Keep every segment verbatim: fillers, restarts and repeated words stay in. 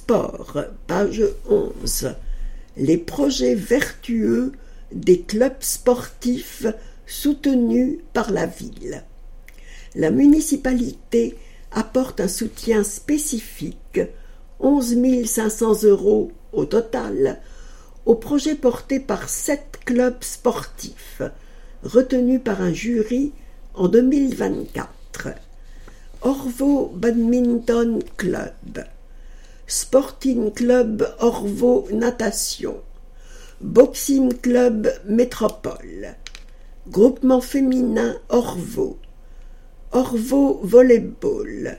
Sport, page onze. Les projets vertueux des clubs sportifs soutenus par la ville. La municipalité apporte un soutien spécifique, onze mille cinq cents euros au total, au projet porté par sept clubs sportifs, retenus par un jury en deux mille vingt-quatre. Orvault Badminton Club, Sporting Club Orvault Natation, Boxing Club Métropole, Groupement féminin Orvault, Orvault Volleyball,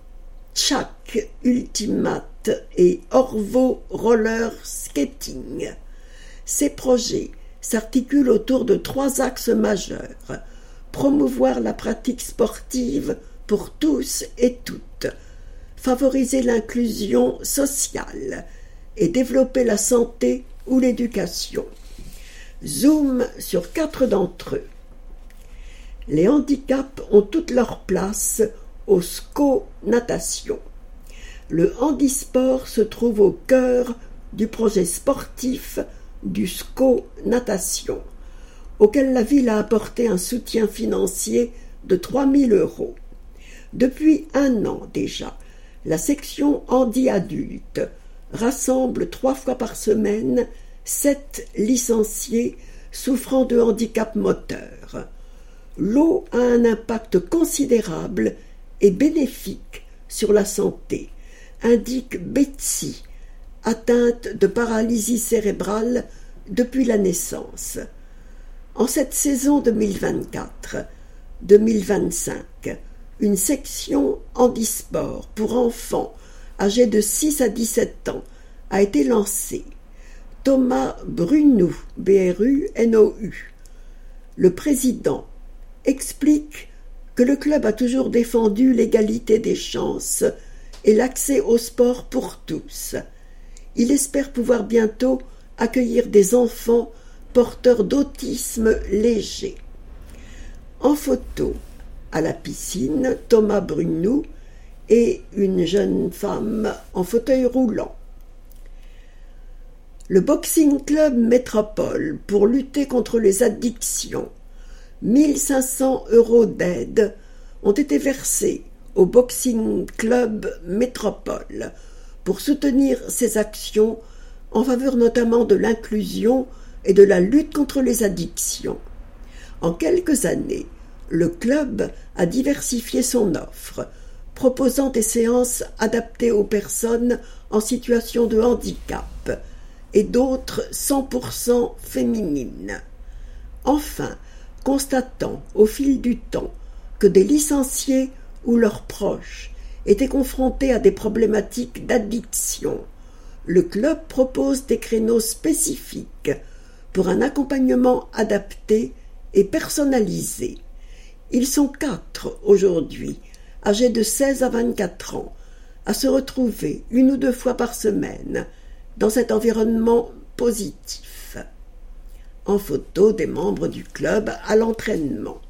Tchak Ultimate et Orvault Roller Skating. Ces projets s'articulent autour de trois axes majeurs: promouvoir la pratique sportive pour tous et toutes, favoriser l'inclusion sociale et développer la santé ou l'éducation. Zoom sur quatre d'entre eux. Les handicaps ont toute leur place au S C O Natation. Le handisport se trouve au cœur du projet sportif du S C O Natation, auquel la ville a apporté un soutien financier de trois mille euros. Depuis un an déjà, la section handi-adulte rassemble trois fois par semaine sept licenciés souffrant de handicap moteur. L'eau a un impact considérable et bénéfique sur la santé, indique Betsy, atteinte de paralysie cérébrale depuis la naissance. En cette saison deux mille vingt-quatre deux mille vingt-cinq, une section handisport pour enfants âgés de six à dix-sept ans a été lancée. Thomas Brunou, B R U N O U, le président, explique que le club a toujours défendu l'égalité des chances et l'accès au sport pour tous. Il espère pouvoir bientôt accueillir des enfants porteurs d'autisme léger. En photo, à la piscine, Thomas Brunou et une jeune femme en fauteuil roulant. Le Boxing Club Métropole pour lutter contre les addictions. mille cinq cents euros d'aide ont été versés au Boxing Club Métropole pour soutenir ses actions en faveur notamment de l'inclusion et de la lutte contre les addictions. En quelques années, le club a diversifié son offre, proposant des séances adaptées aux personnes en situation de handicap et d'autres cent pour cent féminines. Enfin, constatant au fil du temps que des licenciés ou leurs proches étaient confrontés à des problématiques d'addiction, le club propose des créneaux spécifiques pour un accompagnement adapté et personnalisé. Ils sont quatre aujourd'hui, âgés de seize à vingt-quatre ans, à se retrouver une ou deux fois par semaine dans cet environnement positif. En photo des membres du club à l'entraînement.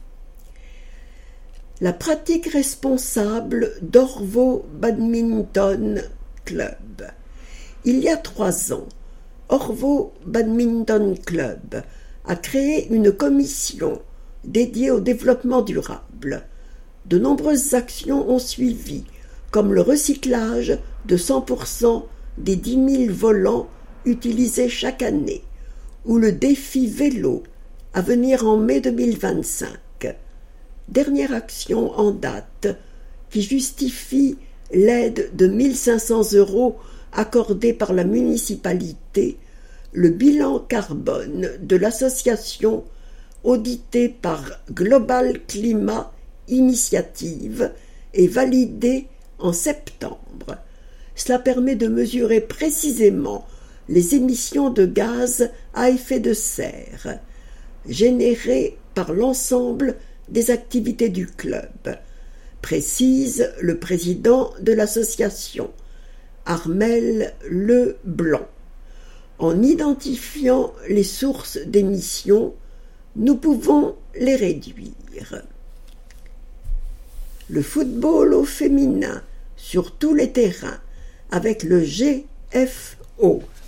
La pratique responsable d'Orvault Badminton Club. Il y a trois ans, Orvault Badminton Club a créé une commission dédiée au développement durable. De nombreuses actions ont suivi, comme le recyclage de cent pour cent des dix mille volants utilisés chaque année, ou le défi vélo à venir en mai deux mille vingt-cinq. Dernière action en date qui justifie l'aide de mille cinq cents euros accordée par la municipalité, le bilan carbone de l'association audité par Global Climat Initiative et validé en septembre. Cela permet de mesurer précisément les émissions de gaz à effet de serre générées par l'ensemble des activités du club, précise le président de l'association, Armel Leblanc. En identifiant les sources d'émissions, nous pouvons les réduire. Le football au féminin sur tous les terrains avec le G F O.